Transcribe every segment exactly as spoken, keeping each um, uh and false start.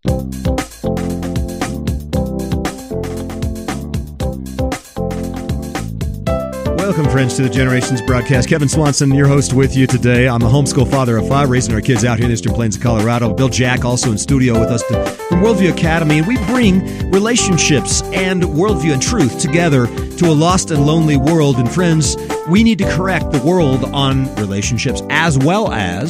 Welcome, friends, to the Generations broadcast. Kevin Swanson, your host, with you today. I'm a homeschool father of five, raising our kids out here in the Eastern Plains of Colorado. Bill Jack, also in studio with us to, from Worldview Academy. And we bring relationships and worldview and truth together to a lost and lonely world. And friends, we need to correct the world on relationships as well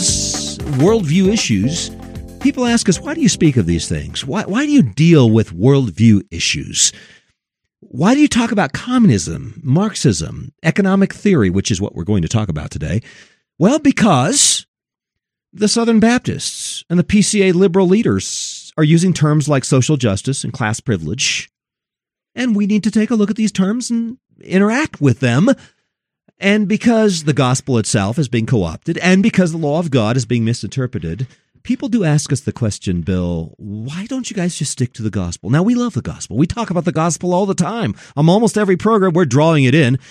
as worldview issues. People ask us, why do you speak of these things? Why, why do you deal with worldview issues? Why do you talk about communism, Marxism, economic theory, which is what we're going to talk about today? Well, because the Southern Baptists and the P C A liberal leaders are using terms like social justice and class privilege, and we need to take a look at these terms and interact with them. And because the gospel itself is being co-opted, and because the law of God is being misinterpreted, people do ask us the question, Bill, why don't you guys just stick to the gospel? Now, we love the gospel. We talk about the gospel all the time. On almost every program, we're drawing it in.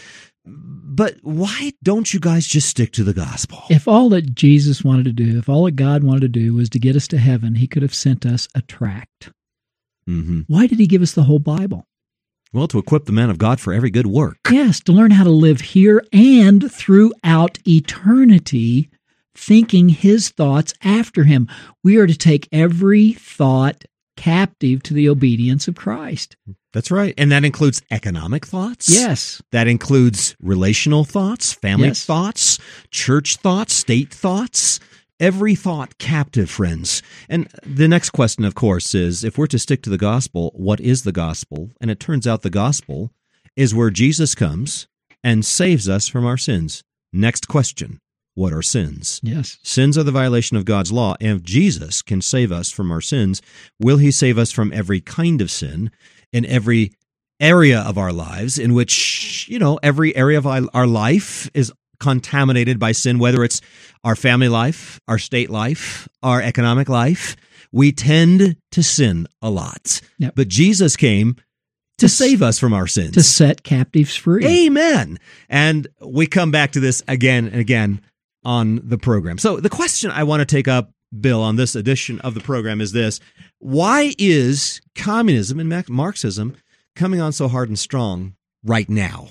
But why don't you guys just stick to the gospel? If all that Jesus wanted to do, if all that God wanted to do was to get us to heaven, he could have sent us a tract. Mm-hmm. Why did he give us the whole Bible? Well, to equip the man of God for every good work. Yes, to learn how to live here and throughout eternity, thinking his thoughts after him. We are to take every thought captive to the obedience of Christ. That's right. And that includes economic thoughts. Yes. That includes relational thoughts, family Yes. thoughts, church thoughts, state thoughts. Every thought captive, friends. And the next question, of course, is if we're to stick to the gospel, what is the gospel? And it turns out the gospel is where Jesus comes and saves us from our sins. Next question. What are sins? Yes. Sins are the violation of God's law. And if Jesus can save us from our sins, will he save us from every kind of sin in every area of our lives in which, you know, every area of our life is contaminated by sin, whether it's our family life, our state life, our economic life? We tend to sin a lot. Yep. But Jesus came to save us from our sins. To set captives free. Amen. And we come back to this again and again on the program. So the question I want to take up, Bill, on this edition of the program is this. Why is communism and Marxism coming on so hard and strong right now?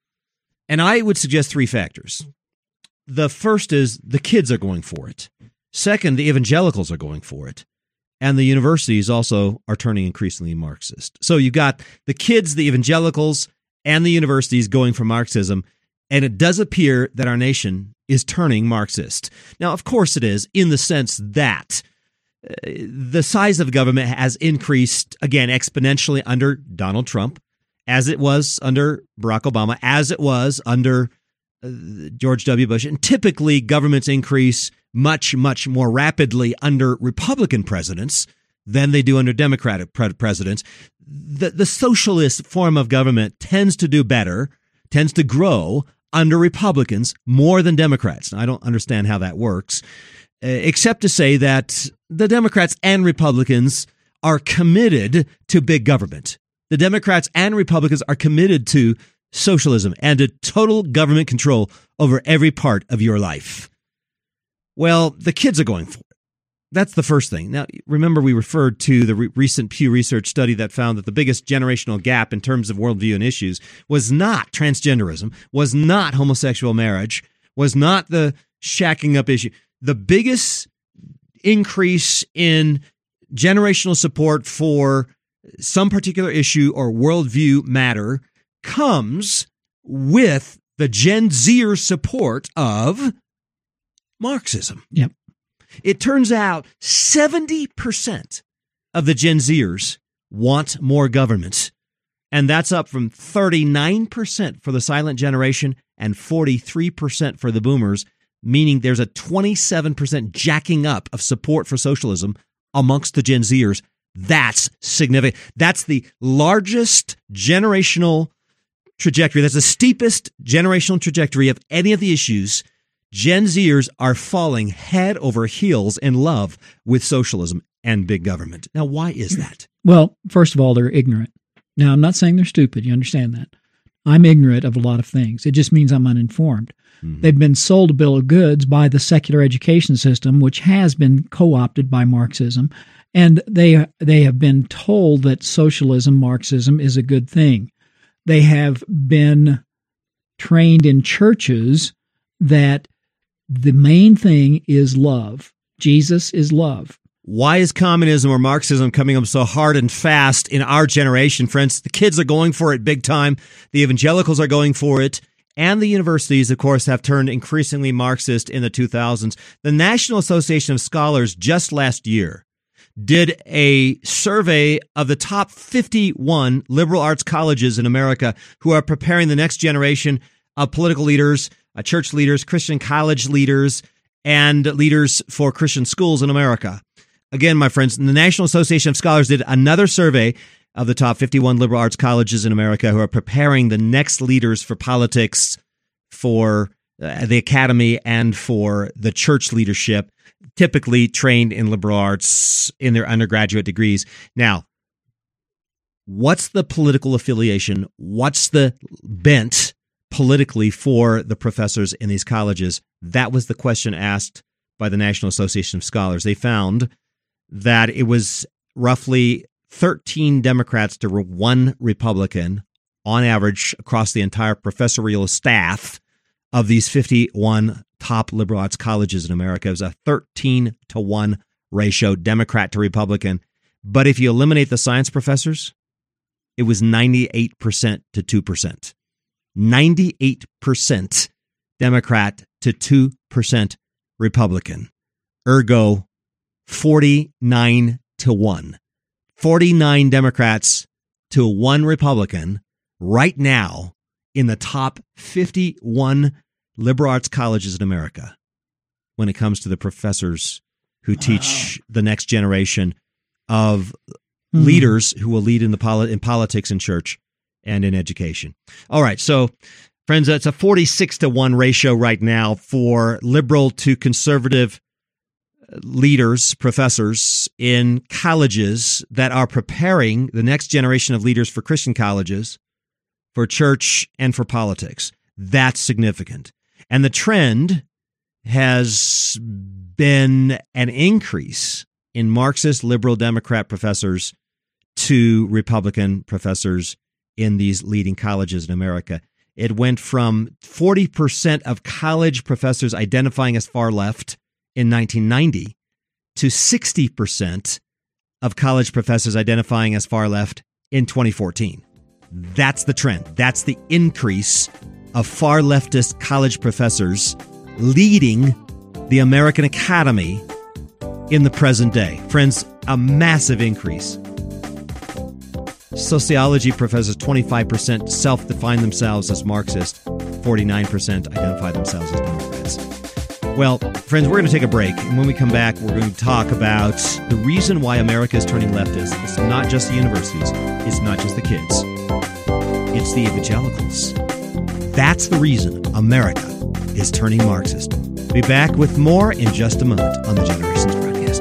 And I would suggest three factors. The first is the kids are going for it. Second, the evangelicals are going for it. And the universities also are turning increasingly Marxist. So you've got the kids, the evangelicals, and the universities going for Marxism. And it does appear that our nation is turning Marxist. Now, of course it is, in the sense that uh, the size of government has increased, again, exponentially under Donald Trump, as it was under Barack Obama, as it was under uh, George W. Bush. And typically, governments increase much, much more rapidly under Republican presidents than they do under Democratic pre- presidents. The, the socialist form of government tends to do better, tends to grow under Republicans more than Democrats. Now, I don't understand how that works, uh, except to say that the Democrats and Republicans are committed to big government. The Democrats and Republicans are committed to socialism and to total government control over every part of your life. Well, the kids are going for it. That's the first thing. Now, remember, we referred to the re- recent Pew Research study that found that the biggest generational gap in terms of worldview and issues was not transgenderism, was not homosexual marriage, was not the shacking up issue. The biggest increase in generational support for some particular issue or worldview matter comes with the Gen Zer support of Marxism. Yep. It turns out seventy percent of the Gen Zers want more government, and that's up from thirty-nine percent for the silent generation and forty-three percent for the boomers, meaning there's a twenty-seven percent jacking up of support for socialism amongst the Gen Zers. That's significant. That's the largest generational trajectory. That's the steepest generational trajectory of any of the issues. Gen Zers are falling head over heels in love with socialism and big government. Now, why is that? Well, first of all, they're ignorant. Now, I'm not saying they're stupid. You understand that. I'm ignorant of a lot of things. It just means I'm uninformed. Mm-hmm. They've been sold a bill of goods by the secular education system, which has been co-opted by Marxism. And they they have been told that socialism, Marxism, is a good thing. They have been trained in churches that the main thing is love. Jesus is love. Why is communism or Marxism coming up so hard and fast in our generation, friends? The kids are going for it big time. The evangelicals are going for it. And the universities, of course, have turned increasingly Marxist in the two thousands. The National Association of Scholars just last year did a survey of the top fifty-one liberal arts colleges in America who are preparing the next generation of political leaders, uh, church leaders, Christian college leaders, and leaders for Christian schools in America. Again, my friends, the National Association of Scholars did another survey of the top fifty-one liberal arts colleges in America who are preparing the next leaders for politics, for uh, the academy, and for the church leadership, typically trained in liberal arts in their undergraduate degrees. Now, what's the political affiliation? What's the bent politically for the professors in these colleges? That was the question asked by the National Association of Scholars. They found that it was roughly thirteen Democrats to one Republican on average across the entire professorial staff of these fifty-one top liberal arts colleges in America. It was a thirteen to one ratio, Democrat to Republican. But if you eliminate the science professors, it was ninety-eight percent to two percent. ninety-eight percent Democrat to two percent Republican. Ergo, forty-nine to one. forty-nine Democrats to one Republican right now in the top fifty-one liberal arts colleges in America when it comes to the professors who teach the next generation of mm-hmm. leaders who will lead in the poli- in politics and church and in education. All right, so friends, it's a forty-six to one ratio right now for liberal to conservative leaders, professors in colleges that are preparing the next generation of leaders for Christian colleges, for church, and for politics. That's significant. And the trend has been an increase in Marxist, liberal, Democrat professors to Republican professors in these leading colleges in America. It went from forty percent of college professors identifying as far left in nineteen ninety to sixty percent of college professors identifying as far left in twenty fourteen. That's the trend. That's the increase of far leftist college professors leading the American academy in the present day. Friends, a massive increase. Sociology professors, twenty-five percent self-define themselves as Marxist, forty-nine percent identify themselves as Democrats. Well, friends, we're going to take a break, and when we come back, we're going to talk about the reason why America is turning leftist. It's not just the universities. It's not just the kids. It's the evangelicals. That's the reason America is turning Marxist. Be back with more in just a moment on the Generations broadcast.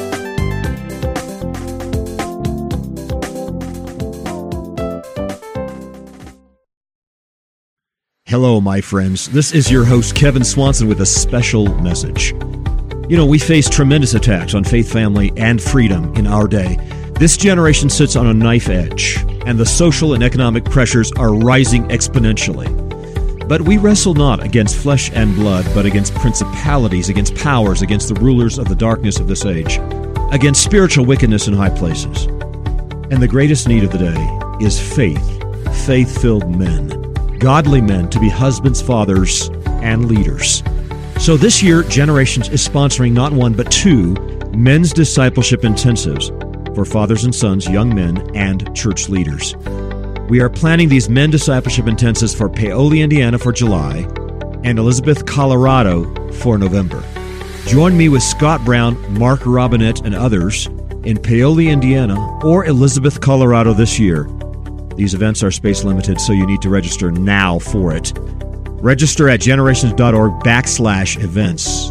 Hello, my friends. This is your host, Kevin Swanson, with a special message. You know, we face tremendous attacks on faith, family, and freedom in our day. This generation sits on a knife edge, and the social and economic pressures are rising exponentially. But we wrestle not against flesh and blood, but against principalities, against powers, against the rulers of the darkness of this age, against spiritual wickedness in high places. And the greatest need of the day is faith, faith-filled men, godly men to be husbands, fathers, and leaders. So this year, Generations is sponsoring not one, but two men's discipleship intensives for fathers and sons, young men, and church leaders. We are planning these men discipleship intensives for Paoli, Indiana for July and Elizabeth, Colorado for November. Join me with Scott Brown, Mark Robinette, and others in Paoli, Indiana or Elizabeth, Colorado this year. These events are space limited, so you need to register now for it. Register at generations.org backslash events.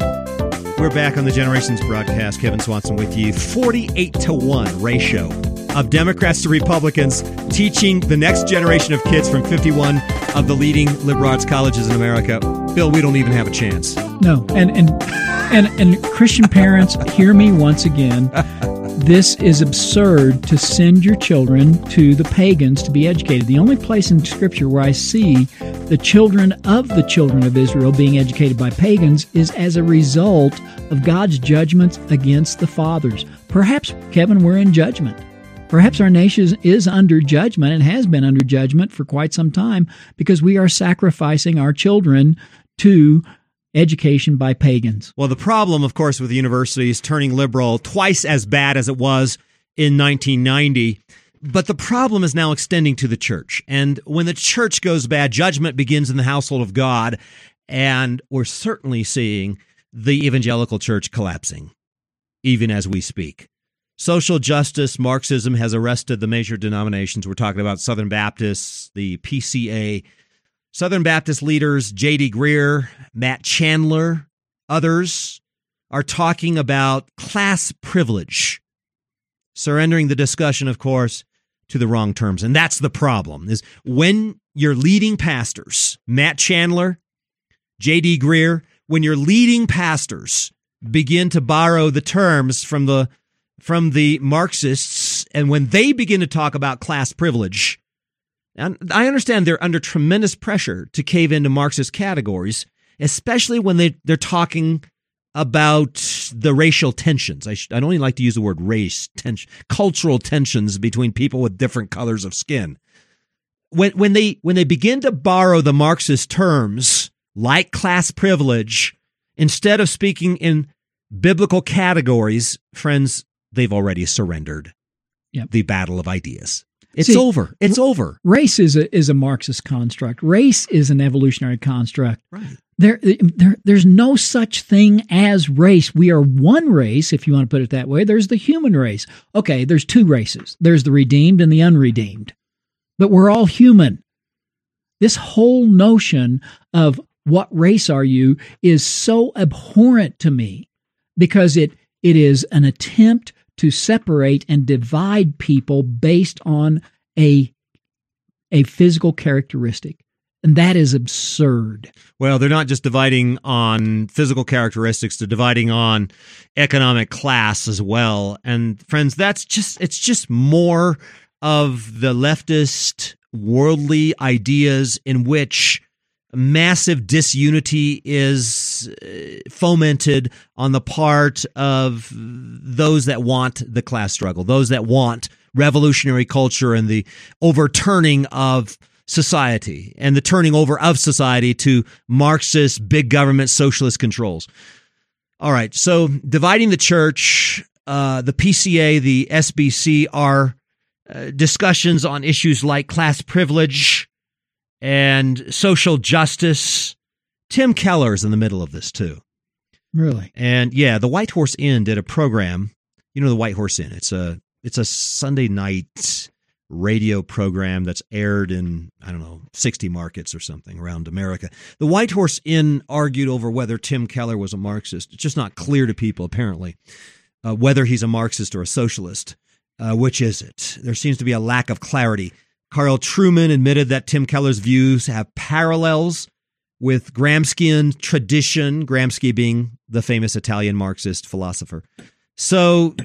We're back on the Generations broadcast. Kevin Swanson with you. forty-eight to one ratio of Democrats to Republicans teaching the next generation of kids from fifty-one of the leading liberal arts colleges in America. Bill, we don't even have a chance. No, and and and, and Christian parents, hear me once again. This is absurd to send your children to the pagans to be educated. The only place in Scripture where I see the children of the children of Israel being educated by pagans is as a result of God's judgments against the fathers. Perhaps, Kevin, we're in judgment. Perhaps our nation is under judgment and has been under judgment for quite some time because we are sacrificing our children to education by pagans. Well, the problem, of course, with the universities turning liberal twice as bad as it was in nineteen ninety. But the problem is now extending to the church. And when the church goes bad, judgment begins in the household of God. And we're certainly seeing the evangelical church collapsing, even as we speak. Social justice, Marxism has arrested the major denominations. We're talking about Southern Baptists, the P C A, Southern Baptist leaders, J D Greear, Matt Chandler, others are talking about class privilege, surrendering the discussion, of course, to the wrong terms. And that's the problem, is when your leading pastors, Matt Chandler, J D Greear, when your leading pastors begin to borrow the terms from the from the Marxists, and when they begin to talk about class privilege, and I understand they're under tremendous pressure to cave into Marxist categories, especially when they, they're talking about the racial tensions. I, sh- I don't even like to use the word race, tension, cultural tensions between people with different colors of skin. When, when, they, when they begin to borrow the Marxist terms, like class privilege, instead of speaking in biblical categories, friends, they've already surrendered yep. the battle of ideas. It's See, over. It's over. Race is a is a Marxist construct. Race is an evolutionary construct. Right. There, there, there's no such thing as race. We are one race, if you want to put it that way. There's the human race. Okay, there's two races. There's the redeemed and the unredeemed. But we're all human. This whole notion of what race are you is so abhorrent to me because it it is an attempt to separate and divide people based on a, a physical characteristic. And that is absurd. Well, they're not just dividing on physical characteristics, they're dividing on economic class as well. And friends, that's just, it's just more of the leftist worldly ideas in which massive disunity is fomented on the part of those that want the class struggle, those that want revolutionary culture and the overturning of society and the turning over of society to Marxist, big government, socialist controls. All right, so dividing the church, uh, the P C A, the S B C are uh, discussions on issues like class privilege and social justice. Tim Keller is in the middle of this too. Really? And yeah, the White Horse Inn did a program. You know the White Horse Inn. It's a it's a Sunday night radio program that's aired in, I don't know, sixty markets or something around America. The White Horse Inn argued over whether Tim Keller was a Marxist. It's just not clear to people, apparently, uh, whether he's a Marxist or a socialist. Uh, which is it? There seems to be a lack of clarity. Carl Trueman admitted that Tim Keller's views have parallels with Gramscian tradition, Gramsci being the famous Italian Marxist philosopher. So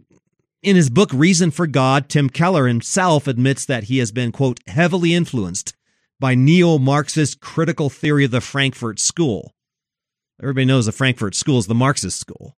in his book, Reason for God, Tim Keller himself admits that he has been, quote, heavily influenced by neo-Marxist critical theory of the Frankfurt School. Everybody knows the Frankfurt School is the Marxist school,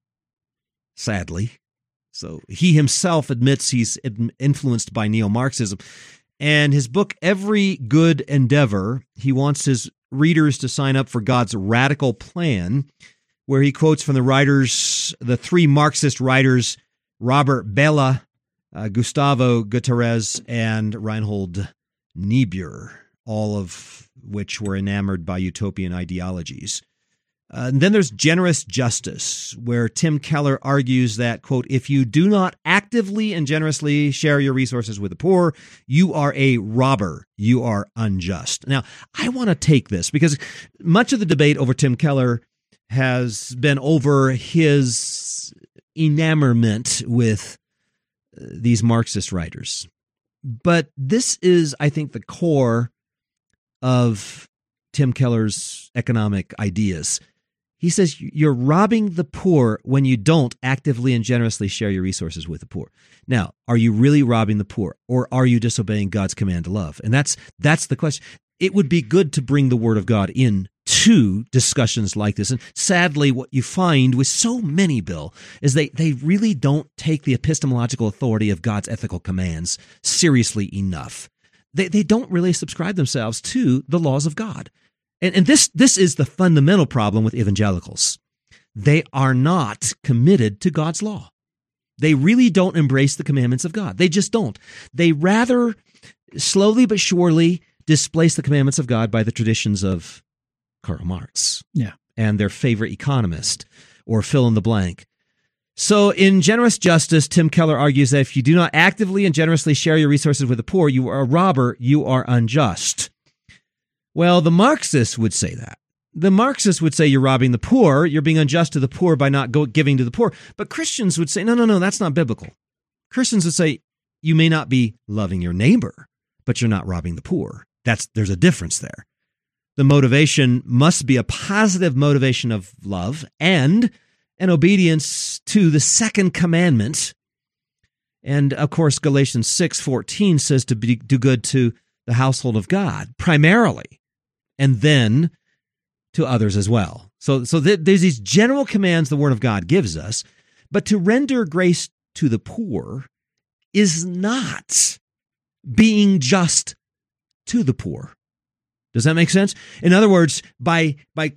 sadly. So he himself admits he's influenced by neo-Marxism. And his book, Every Good Endeavor, he wants his readers to sign up for God's Radical Plan, where he quotes from the writers, the three Marxist writers, Robert Bellah, uh, Gustavo Gutierrez, and Reinhold Niebuhr, all of which were enamored by utopian ideologies. Uh, and then there's Generous Justice, where Tim Keller argues that, quote, if you do not actively and generously share your resources with the poor, you are a robber. You are unjust. Now, I want to take this because much of the debate over Tim Keller has been over his enamorment with these Marxist writers. But this is, I think, the core of Tim Keller's economic ideas. He says you're robbing the poor when you don't actively and generously share your resources with the poor. Now, are you really robbing the poor, or are you disobeying God's command to love? And that's that's the question. It would be good to bring the Word of God in to discussions like this. And sadly, what you find with so many, Bill, is they, they really don't take the epistemological authority of God's ethical commands seriously enough. They they don't really subscribe themselves to the laws of God. And, and this this is the fundamental problem with evangelicals. They are not committed to God's law. They really don't embrace the commandments of God. They just don't. They rather slowly but surely displace the commandments of God by the traditions of Karl Marx, yeah, and their favorite economist, or fill in the blank. So in Generous Justice, Tim Keller argues that if you do not actively and generously share your resources with the poor, you are a robber, you are unjust. Well, the Marxists would say that. The Marxists would say you're robbing the poor, you're being unjust to the poor by not go, giving to the poor. But Christians would say, no, no, no, that's not biblical. Christians would say, you may not be loving your neighbor, but you're not robbing the poor. That's there's a difference there. The motivation must be a positive motivation of love and an obedience to the second commandment. And of course, Galatians six fourteen says to be, do good to the household of God primarily, and then to others as well. So, so th- there's these general commands the Word of God gives us, but to render grace to the poor is not being just to the poor. Does that make sense? In other words, by by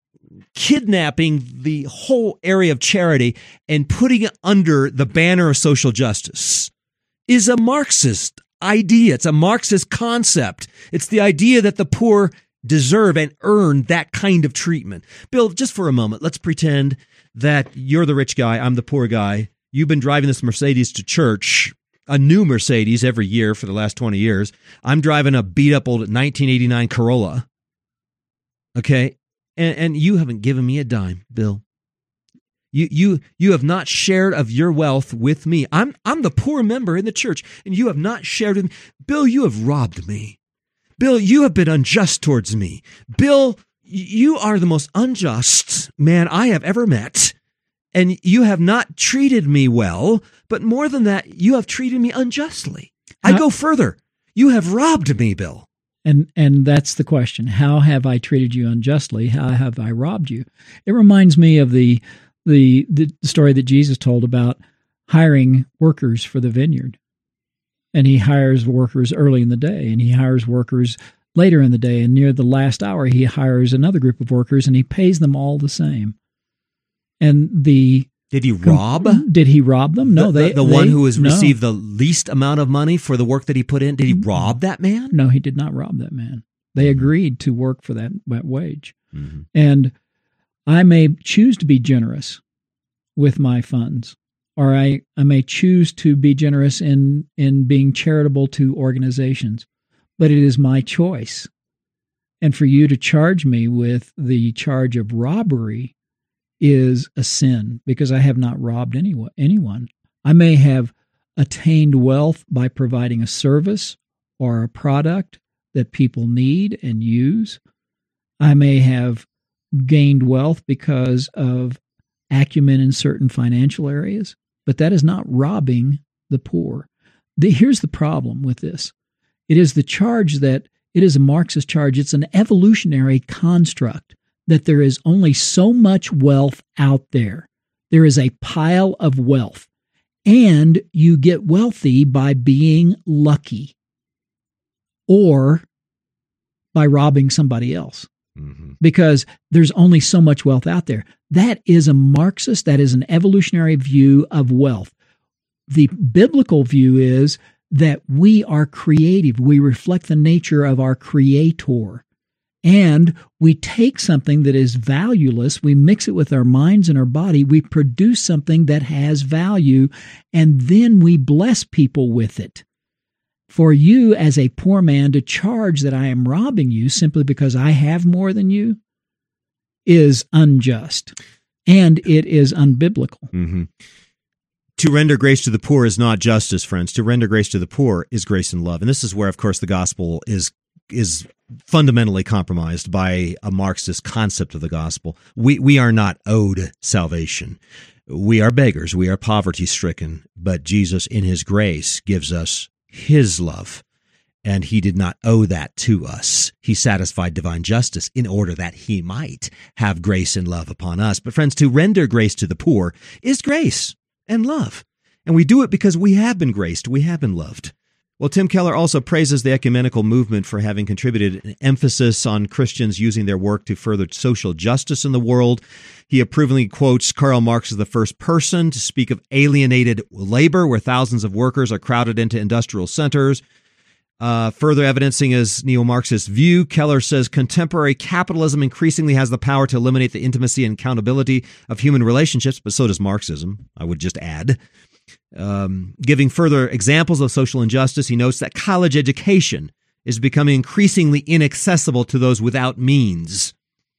kidnapping the whole area of charity and putting it under the banner of social justice is a Marxist idea. It's a Marxist concept. It's the idea that the poor deserve and earn that kind of treatment. Bill, just for a moment, let's pretend that you're the rich guy, I'm the poor guy. You've been driving this Mercedes to church, a new Mercedes every year for the last twenty years. I'm driving a beat-up old nineteen eighty-nine Corolla, okay? And, and you haven't given me a dime, Bill. You you you have not shared of your wealth with me. I'm I'm the poor member in the church, and you have not shared with me. Bill, you have robbed me. Bill, you have been unjust towards me. Bill, you are the most unjust man I have ever met. And you have not treated me well, but more than that, you have treated me unjustly. I go further. You have robbed me, Bill. And and that's the question. How have I treated you unjustly? How have I robbed you? It reminds me of the the the story that Jesus told about hiring workers for the vineyard. And he hires workers early in the day, and he hires workers later in the day, and near the last hour he hires another group of workers, and he pays them all the same. And the did he rob? Did he rob them? No, the, they the, the they, one who has no. received the least amount of money for the work that he put in. Did he rob that man? No, he did not rob that man. They agreed to work for that, that wage. Mm-hmm. And I may choose to be generous with my funds, or I, I may choose to be generous in, in being charitable to organizations, but it is my choice. And for you to charge me with the charge of robbery is a sin, because I have not robbed anyone. anyone. I may have attained wealth by providing a service or a product that people need and use. I may have gained wealth because of acumen in certain financial areas, but that is not robbing the poor. The, here's the problem with this. It is the charge that it is a Marxist charge. It's an evolutionary construct that there is only so much wealth out there. There is a pile of wealth, and you get wealthy by being lucky or by robbing somebody else. Mm-hmm. Because there's only so much wealth out there. That is a Marxist, that is an evolutionary view of wealth. The biblical view is that we are creative. We reflect the nature of our Creator. And we take something that is valueless, we mix it with our minds and our body, we produce something that has value, and then we bless people with it. For you as a poor man to charge that I am robbing you simply because I have more than you is unjust, and it is unbiblical. Mm-hmm. To render grace to the poor is not justice, friends. To render grace to the poor is grace and love. And this is where, of course, the gospel is is fundamentally compromised by a Marxist concept of the gospel. We we are not owed salvation. We are beggars. We are poverty-stricken. But Jesus, in his grace, gives us his love. And he did not owe that to us. He satisfied divine justice in order that he might have grace and love upon us. But friends, to render grace to the poor is grace and love. And we do it because we have been graced, we have been loved. Well, Tim Keller also praises the ecumenical movement for having contributed an emphasis on Christians using their work to further social justice in the world. He approvingly quotes Karl Marx as the first person to speak of alienated labor, where thousands of workers are crowded into industrial centers. Uh, further evidencing his neo-Marxist view, Keller says contemporary capitalism increasingly has the power to eliminate the intimacy and accountability of human relationships, but so does Marxism, I would just add. Um, giving further examples of social injustice, he notes that college education is becoming increasingly inaccessible to those without means.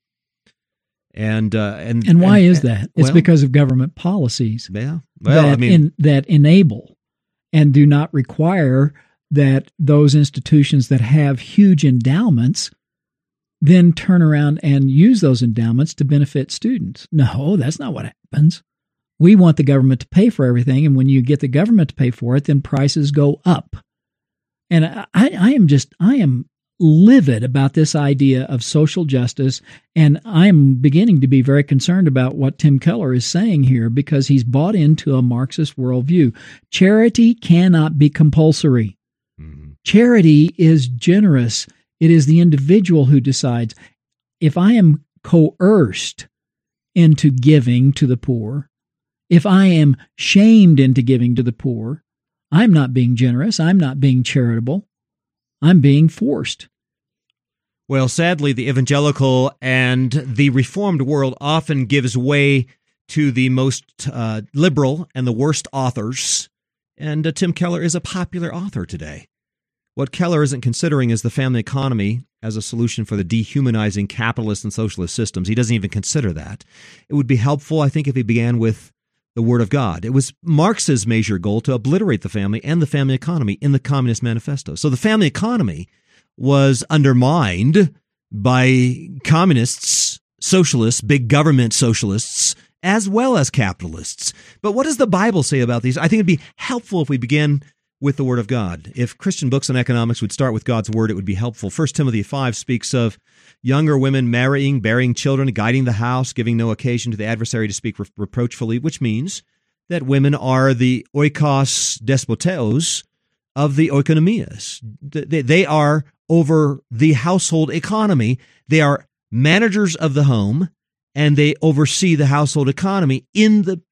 And uh, and and why and, is that? It's well, because of government policies yeah, well, that I mean, in, that enable and do not require that those institutions that have huge endowments then turn around and use those endowments to benefit students. No, that's not what happens. We want the government to pay for everything, and when you get the government to pay for it, then prices go up. And I, I am just, I am livid about this idea of social justice, and I'm beginning to be very concerned about what Tim Keller is saying here because he's bought into a Marxist worldview. Charity cannot be compulsory. Mm-hmm. Charity is generous. It is the individual who decides. If I am coerced into giving to the poor, if I am shamed into giving to the poor, I'm not being generous. I'm not being charitable. I'm being forced. Well, sadly, the evangelical and the reformed world often gives way to the most uh, liberal and the worst authors, and uh, Tim Keller is a popular author today. What Keller isn't considering is the family economy as a solution for the dehumanizing capitalist and socialist systems. He doesn't even consider that. It would be helpful, I think, if he began with the Word of God. It was Marx's major goal to obliterate the family and the family economy in the Communist Manifesto. So the family economy was undermined by communists, socialists, big government socialists, as well as capitalists. But what does the Bible say about these? I think it'd be helpful if we begin with the Word of God. If Christian books on economics would start with God's Word, it would be helpful. First Timothy five speaks of younger women marrying, bearing children, guiding the house, giving no occasion to the adversary to speak re- reproachfully, which means that women are the oikos despoteos of the oikonomias. They, they are over the household economy. They are managers of the home, and they oversee the household economy in the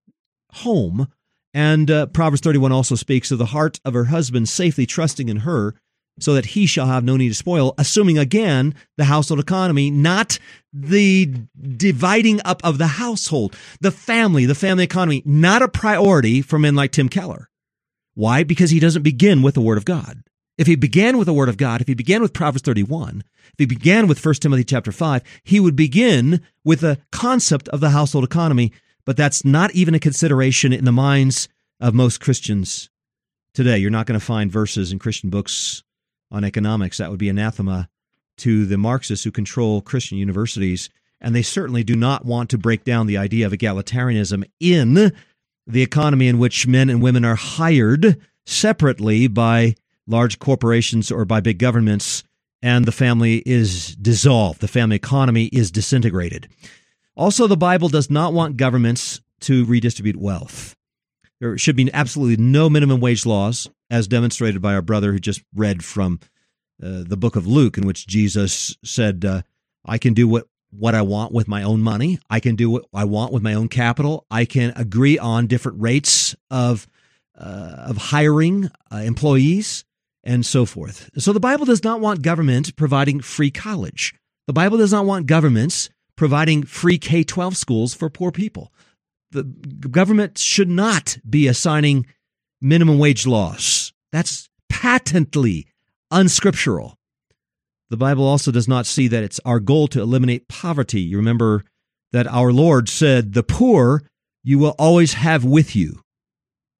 home. And uh, Proverbs thirty-one also speaks of the heart of her husband safely trusting in her, so that he shall have no need to spoil, assuming, again, the household economy, not the dividing up of the household. The family, the family economy, not a priority for men like Tim Keller. Why? Because he doesn't begin with the Word of God. If he began with the Word of God, if he began with Proverbs thirty-one, if he began with First Timothy chapter five, he would begin with the concept of the household economy, but that's not even a consideration in the minds of most Christians today. You're not going to find verses in Christian books on economics. That would be anathema to the Marxists who control Christian universities, and they certainly do not want to break down the idea of egalitarianism in the economy in which men and women are hired separately by large corporations or by big governments, and the family is dissolved. The family economy is disintegrated. Also, the Bible does not want governments to redistribute wealth. There should be absolutely no minimum wage laws, as demonstrated by our brother who just read from uh, the book of Luke, in which Jesus said, uh, I can do what, what I want with my own money. I can do what I want with my own capital. I can agree on different rates of, uh, of hiring uh, employees and so forth. So the Bible does not want government providing free college. The Bible does not want governments providing free K twelve schools for poor people. The government should not be assigning minimum wage laws. That's patently unscriptural. The Bible also does not see that it's our goal to eliminate poverty. You remember that our Lord said, the poor you will always have with you.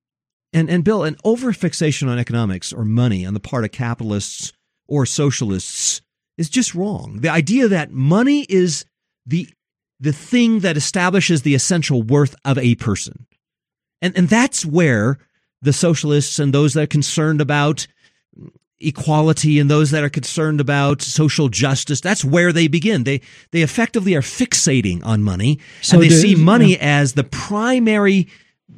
And, and Bill, an overfixation on economics or money on the part of capitalists or socialists is just wrong. The idea that money is the the thing that establishes the essential worth of a person. And, and that's where the socialists and those that are concerned about equality and those that are concerned about social justice, that's where they begin. They they effectively are fixating on money, so and they do, see money uh, as the primary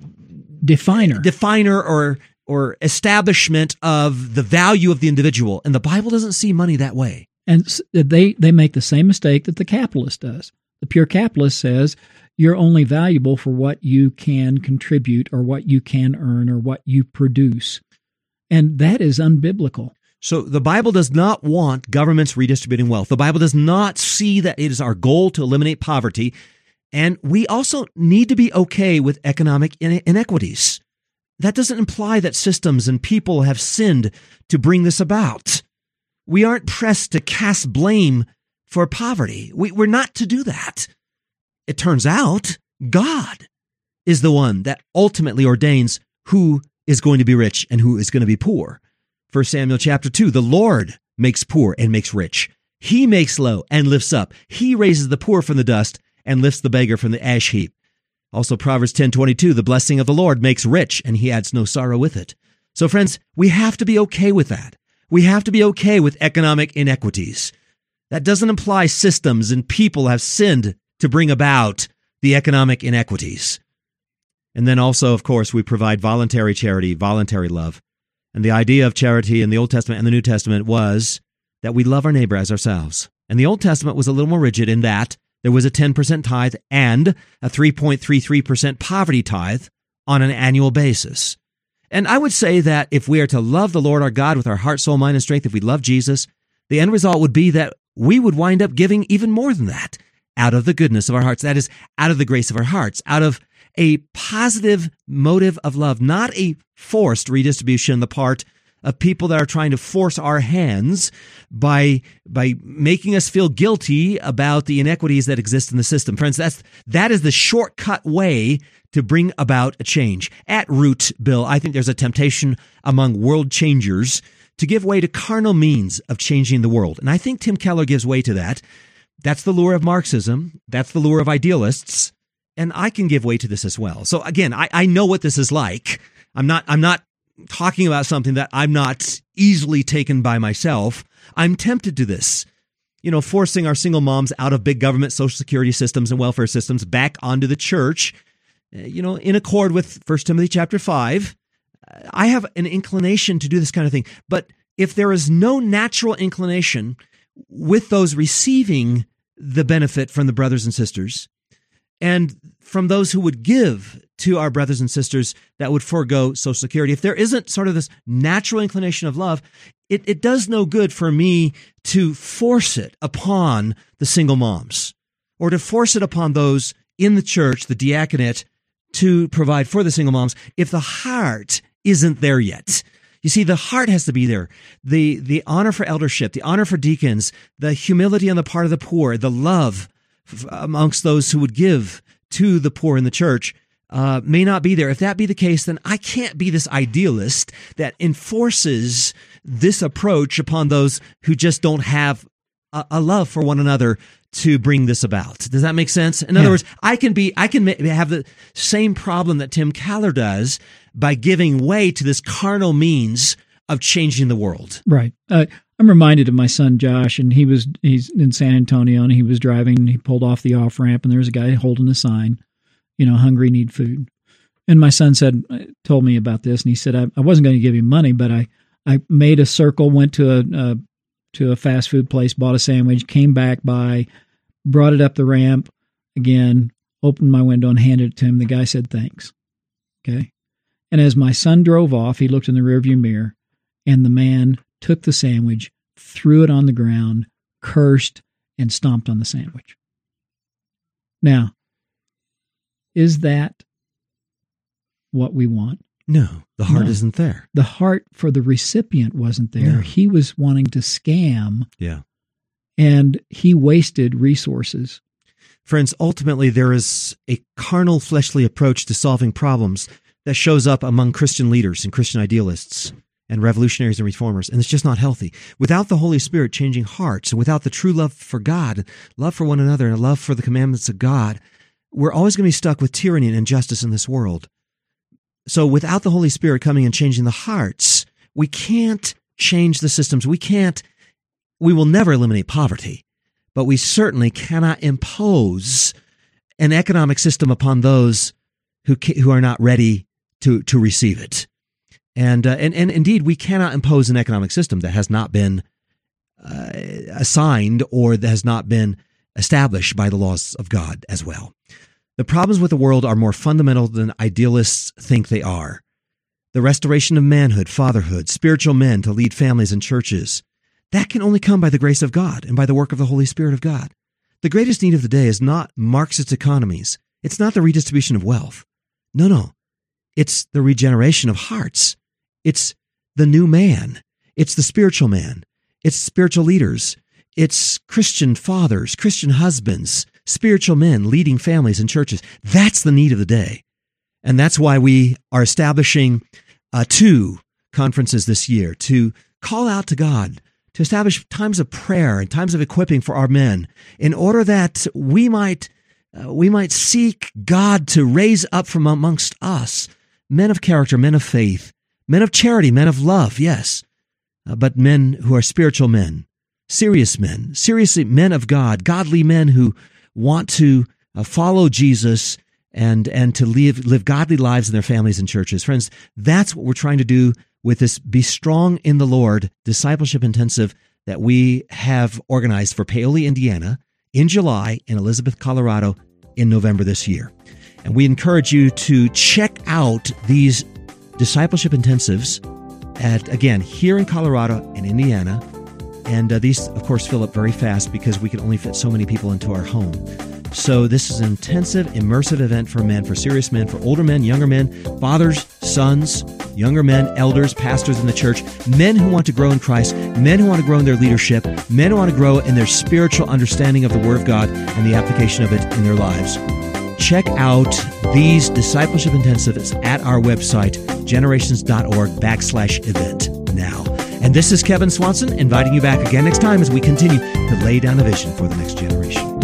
definer definer or or establishment of the value of the individual. And the Bible doesn't see money that way. And they, they make the same mistake that the capitalist does. The pure capitalist says you're only valuable for what you can contribute or what you can earn or what you produce. And that is unbiblical. So the Bible does not want governments redistributing wealth. The Bible does not see that it is our goal to eliminate poverty. And we also need to be okay with economic inequities. That doesn't imply that systems and people have sinned to bring this about. We aren't pressed to cast blame for poverty. We, we're not to do that. It turns out God is the one that ultimately ordains who is going to be rich and who is going to be poor. First Samuel chapter two, the Lord makes poor and makes rich. He makes low and lifts up. He raises the poor from the dust and lifts the beggar from the ash heap. Also Proverbs ten twenty-two, the blessing of the Lord makes rich and he adds no sorrow with it. So friends, we have to be okay with that. We have to be okay with economic inequities. That doesn't imply systems and people have sinned to bring about the economic inequities. And then also, of course, we provide voluntary charity, voluntary love. And the idea of charity in the Old Testament and the New Testament was that we love our neighbor as ourselves. And the Old Testament was a little more rigid in that there was a ten percent tithe and a three point three three percent poverty tithe on an annual basis. And I would say that if we are to love the Lord our God with our heart, soul, mind, and strength, if we love Jesus, the end result would be that we would wind up giving even more than that out of the goodness of our hearts. That is, out of the grace of our hearts, out of a positive motive of love, not a forced redistribution on the part of people that are trying to force our hands by by making us feel guilty about the inequities that exist in the system. Friends, that's that is the shortcut way to bring about a change. At root, Bill, I think there's a temptation among world changers to give way to carnal means of changing the world. And I think Tim Keller gives way to that. That's the lure of Marxism. That's the lure of idealists. And I can give way to this as well. So again, I, I know what this is like. I'm not, I'm not talking about something that I'm not easily taken by myself. I'm tempted to this. You know, forcing our single moms out of big government social security systems and welfare systems back onto the church, you know, in accord with First Timothy chapter five. I have an inclination to do this kind of thing. But if there is no natural inclination with those receiving the benefit from the brothers and sisters, and from those who would give to our brothers and sisters that would forego Social Security, if there isn't sort of this natural inclination of love, it, it does no good for me to force it upon the single moms or to force it upon those in the church, the diaconate, to provide for the single moms if the heart isn't there yet. You see, the heart has to be there. The, the honor for eldership, the honor for deacons, the humility on the part of the poor, the love amongst those who would give to the poor in the church uh, may not be there. If that be the case, then I can't be this idealist that enforces this approach upon those who just don't have a, a love for one another to bring this about. Does that make sense? In yeah. other words, I can be, I can have the same problem that Tim Keller does by giving way to this carnal means of changing the world. Right. Uh, I'm reminded of my son Josh, and he was he's in San Antonio, and he was driving. He pulled off the off ramp, and there was a guy holding a sign, you know, hungry, need food. And my son said, told me about this, and he said, I, I wasn't going to give him money, but I, I made a circle, went to a, a to a fast food place, bought a sandwich, came back by, brought it up the ramp again, opened my window and handed it to him. The guy said, thanks. Okay. And as my son drove off, he looked in the rearview mirror, and the man took the sandwich, threw it on the ground, cursed, and stomped on the sandwich. Now, is that what we want? No, the heart no. isn't there. The heart for the recipient wasn't there. No. He was wanting to scam. Yeah. And he wasted resources. Friends, ultimately there is a carnal, fleshly approach to solving problems that shows up among Christian leaders and Christian idealists and revolutionaries and reformers, and it's just not healthy. Without the Holy Spirit changing hearts, and without the true love for God, love for one another, and a love for the commandments of God, we're always going to be stuck with tyranny and injustice in this world. So without the Holy Spirit coming and changing the hearts, we can't change the systems. We can't, we will never eliminate poverty, but we certainly cannot impose an economic system upon those who who are not ready to to receive it. And uh, and and indeed, we cannot impose an economic system that has not been uh, assigned or that has not been established by the laws of God as well. The problems with the world are more fundamental than idealists think they are. The restoration of manhood, fatherhood, spiritual men to lead families and churches, that can only come by the grace of God and by the work of the Holy Spirit of God. The greatest need of the day is not Marxist economies. It's not the redistribution of wealth. No, no. It's the regeneration of hearts. It's the new man. It's the spiritual man. It's spiritual leaders. It's Christian fathers, Christian husbands, spiritual men leading families and churches. That's the need of the day. And that's why we are establishing uh, two conferences this year to call out to God, to establish times of prayer and times of equipping for our men in order that we might uh, we might seek God to raise up from amongst us men of character, men of faith, men of charity, men of love, yes, uh, but men who are spiritual men, serious men, seriously men of God, godly men who want to uh, follow Jesus and and to live live godly lives in their families and churches. Friends, that's what we're trying to do with this Be Strong in the Lord discipleship intensive that we have organized for Paoli, Indiana in July, and Elizabeth, Colorado in November this year. And we encourage you to check out these discipleship intensives at, again, here in Colorado and Indiana. And uh, these, of course, fill up very fast because we can only fit so many people into our home. So this is an intensive, immersive event for men, for serious men, for older men, younger men, fathers, sons, younger men, elders, pastors in the church, men who want to grow in Christ, men who want to grow in their leadership, men who want to grow in their spiritual understanding of the Word of God and the application of it in their lives. Check out these discipleship intensives at our website, generations.org backslash event now. And this is Kevin Swanson inviting you back again next time as we continue to lay down a vision for the next generation.